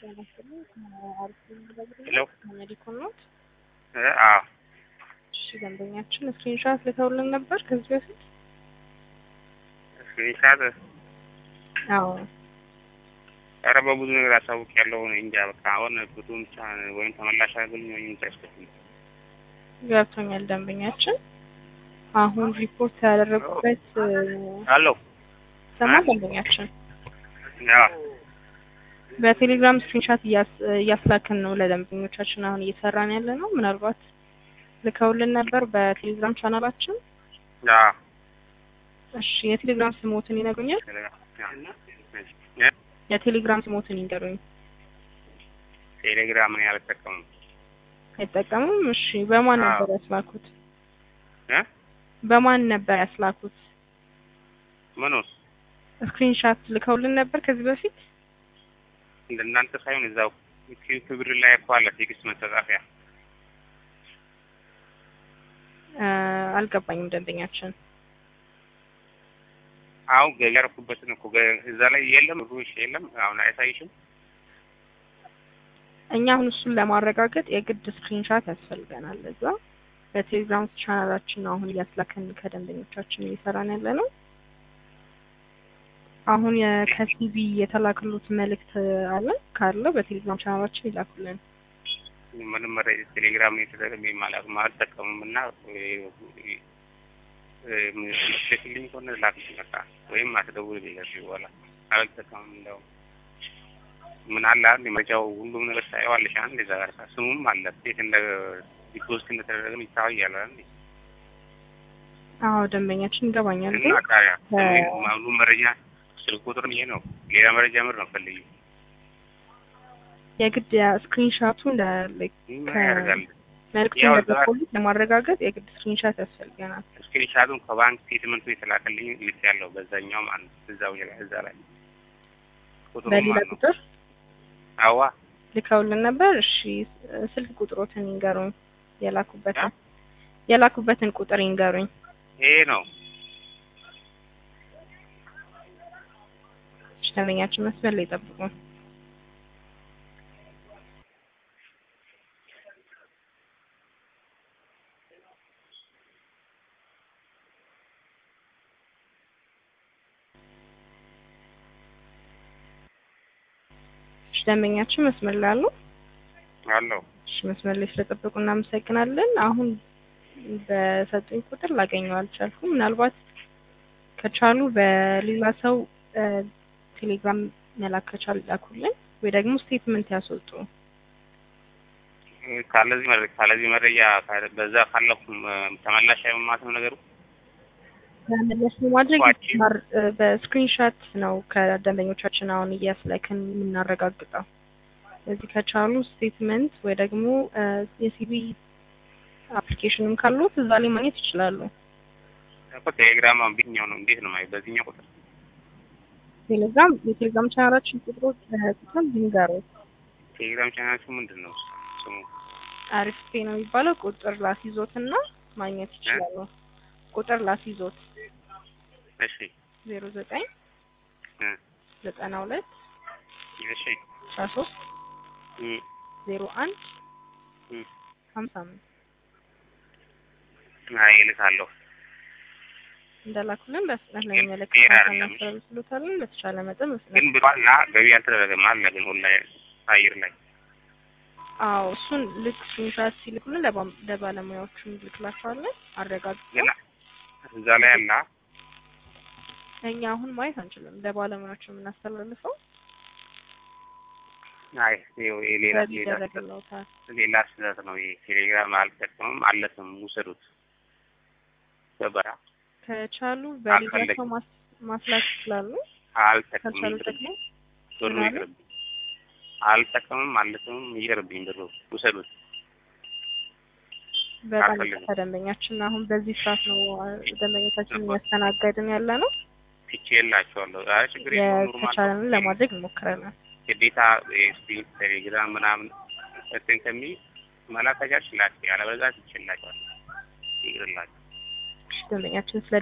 Hello? ሜዲኮል ነው። አዎ እሺ ደንበኛችን ስክሪንሾት ልከውልን ነበር ከዚህ በፊት። ስክሪንሻት አዎ ኧረ በብዙ ነገር አሳውቂያለሁ። እንጃ በቃ አሁን ቁጡን ብቻ ወይም ተመላሽ አድርጉልኝ ወይም ታስከፍሉኝ። ገብቶኛል ደንበኛችን። አሁን ሪፖርት ያደረጉበት አሎ ሰማ ደንበኛችን ያው በቴሌግራም ስክሪንሾት እያስላክን ነው ለደንበኞቻችን አሁን እየሰራን ያለ ነው። ምናልባት ልከውልን ነበር በቴሌግራም ቻናላችን። አዎ እሺ የቴሌግራም ስሞትን ይነግሩኛል? የቴሌግራም ስሞትን ይንገሩኝ። ቴሌግራም ነው ያልተጠቀሙት። አይጠቀሙም? እሺ በማን ነበር ያስላኩት? በማን ነበር ያስላኩት? ምኑስ ስክሪንሾት ልከውልን ነበር ከዚህ በፊት? እንደናንተ ሳይሆን እዛው ክብር ላይ እኮ አለ ቴክስት መጻፊያ። አልገባኝም ደንበኛችን። አው ገያርኩበትን እኮ እዛ ላይ የለም ሩሽ የለም። አሁን አይታይሽም? እኛ አሁን እሱን ለማረጋገጥ የግድ ስክሪንሾት ያስፈልገናል። እዛ በቴሌግራም ቻናላችን አሁን እያስላከን ከደንበኞቻችን እየሰራን ያለ ነው። አሁን ከሲቪ የተላከሉት መልእክት አለ ካለ በቴሌግራም ቻናላችን ይላኩልን። ምንም መረጃ ቴሌግራም የተደረገ ማለት ተጠቀሙምና ምሽልኝ ኮነ ላክሽ መጣ ወይም አትደውልልኝ ከዚህ በኋላ አልተጠቀምም። እንደው ምን አለ አንድ መረጃው ሁሉም ነገር ታየዋለሽ። አንድ እዛ ጋር ስሙም አለ ቤት እንደ ዲፖዚት እንደተደረገ ይታያል አይደል? አዎ ደንበኛችን ይገባኛል። እና ታዲያ ሁሉ መረጃ ስልክ ቁጥር ይሄ ነው። ሌላ መረጃ ምር ነው ፈልጊ። የግድ ስክሪንሾቱ ያደርጋል መልዕክቱን ለፖሊስ ለማረጋገጥ የግድ ስክሪንሾት ያስፈልገናል። ስክሪንሾቱን ከባንክ ስቴትመንቱ የተላከልኝ ልክ ያለው በዛኛው ማለት እዛው እዛ ላይ በሌላ ቁጥር አዋ ልከውልን ነበር። እሺ ስልክ ቁጥሮትን ይንገሩኝ። የላኩበትን ቁጥር ይንገሩኝ። ይሄ ነው። ደንበኛችን መስመር ላይ ጠብቁ። ደንበኛችን መስመር ላይ አሉ? አለው። እሺ መስመር ላይ ስለጠበቁ እናመሰግናለን። አሁን በሰጡኝ ቁጥር ላገኘው አልቻልኩም። ምናልባት ከቻሉ በሌላ ሰው ቴሌግራም መላክ ከቻሉ ላኩልን ወይ ደግሞ ስቴትመንት ያስወጡ። ካለዚህ መረጃ በዛ ካለኩም ተመላሽ አይማት ነው ነገሩ። ተመላሽ ማድረግ በስክሪንሾት ነው ከደንበኞቻችን አሁን እያስላክን የምናረጋግጠው። ስለዚህ ከቻሉ ስቴትመንት ወይ ደግሞ የሲቪ አፕሊኬሽንም ካሉት እዛ ላይ ማግኘት ይችላሉ። ቴሌግራም ቢኛው ነው እንዴት ነው ማለት በዚህኛው ቁጥር የቴሌግራም ቻናላችን ቁጥሮች ቁጥር ቢንገሩ። ቴሌግራም ቻናላችን ምንድነው ስሙ? አሪፍ ነው የሚባለው። ቁጥር ላስይዞትና ማግኘት ይችላሉ። ቁጥር ላስይዞት እሺ 09 92 እሺ 13 01 55 ይልካለሁ። እንደላኩልን በፍጥነት ነው የሚመለከተው። በተቻለ መጠን ግን ብሏልና ገቢ ያልተደረገም አለ ግን ኦንላይን አየር ላይ አዎ እሱን ልክ ስክሪንሾት ሲልኩልን ለባለሙያዎቹ ልክላቸዋለን አረጋግጠን እዛ ላይ አለ። እኛ አሁን ማየት አንችልም። ለባለሙያዎቹ የምናስተላልፈው አይ ሌላ ስህተት ነው። ቴሌግራም አልጠቀምም አለስም ውሰዱት በበራ ከቻሉ በሌላ ሰው ማስላክ ይችላሉ። አልጠቀምም አልጠቀምም አለስም ይቀርብኝ ብሎ ውሰዱት። በጣም ደንበኛችን አሁን በዚህ ሰዓት ነው ደንበኞቻችንን እያስተናገድን ያለ ነው። ትችላላችኋለሁ። አይ ችግር የለውም። ከቻለን ለማድረግ እንሞክራለን። ግዴታ ቴሌግራም ምናምን እንትን ከሚል መላከጃ ይችላል። ያለበዛ ትችላላችኋል። ይግርላችሁ ደንበኛችን ስለ